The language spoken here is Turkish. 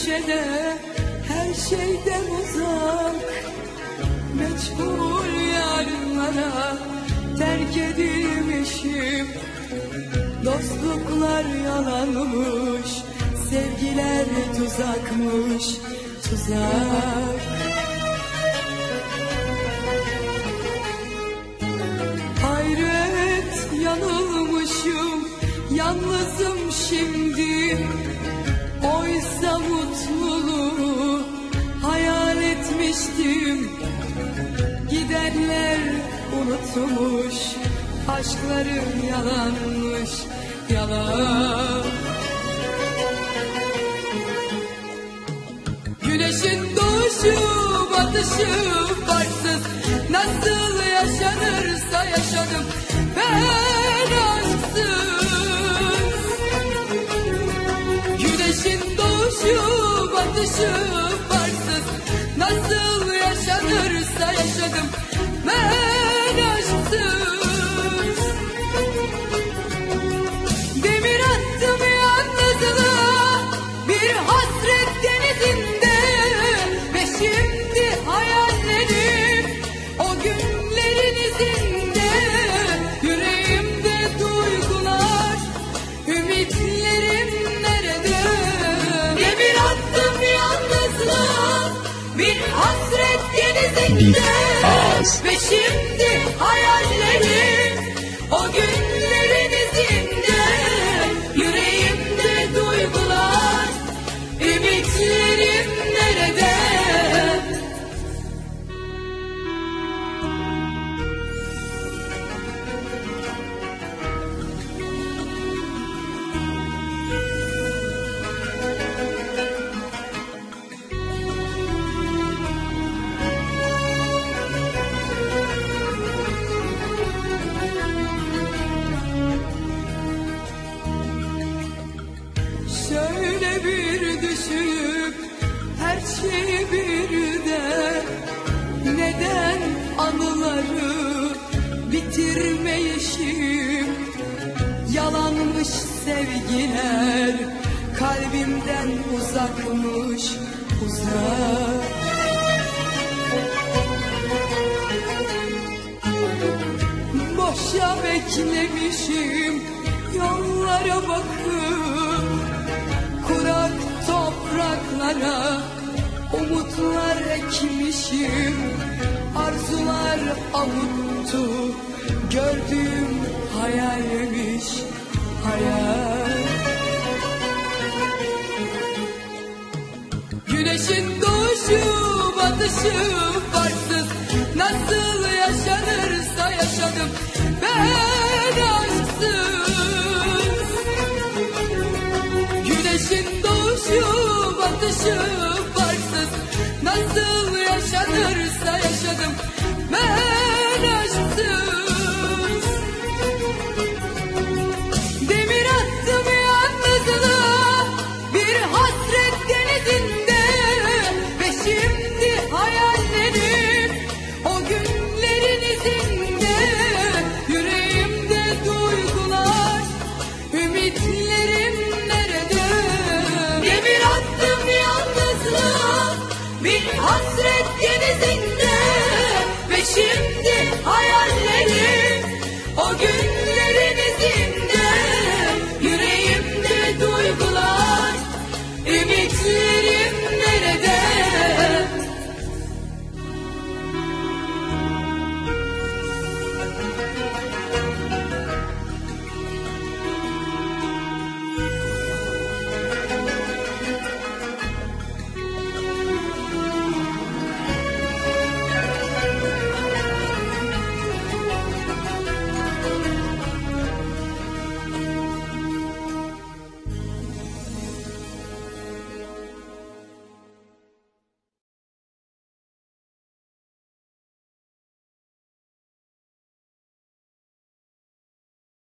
köşede, her şeyden uzak, meçhul yarınlara terk edilmişim. Dostluklar yalanmış, sevgiler tuzakmış, tuzak. Hayret, yanılmışım, yalnızım şimdi. Oysa mutluluğu hayal etmiştim. Gidenler unutmuş, aşklarım yalanmış, yalan. Güneşin doğuşu, batışı farksız, nasıl yaşanırsa yaşadım ben aşksız. Güneşin doğuşu, batışı farksız, nasıl yaşanırsa yaşadım ben aşksız. Demir attım yalnızlığa bir hasret denizinde, ve şimdi hayallerim o günlerin izinde. Yüreğimde duygular, ümitlerim nerede? Demir attım yalnızlığa bir hasret denizinde, ve şimdi hayallerim o günlerin izinde. Yüreğimde duygular, ümitlerim nerede? Şöyle bir düşünüp her şeyi bir de, neden anıları bitirmeyişim? Yalanmış sevgiler, kalbimden uzakmış, uzak. Boşa beklemişim yollara bakıp, kurak topraklara umutlar ekmişim. Arzular avuttu, gördüğüm hayalmiş, hayal. Güneşin doğuşu, batışı farksız, nasıl yaşanırsa yaşadım ben aşksız. Güneşin doğuşu, batışı farksız, nasıl yaşanır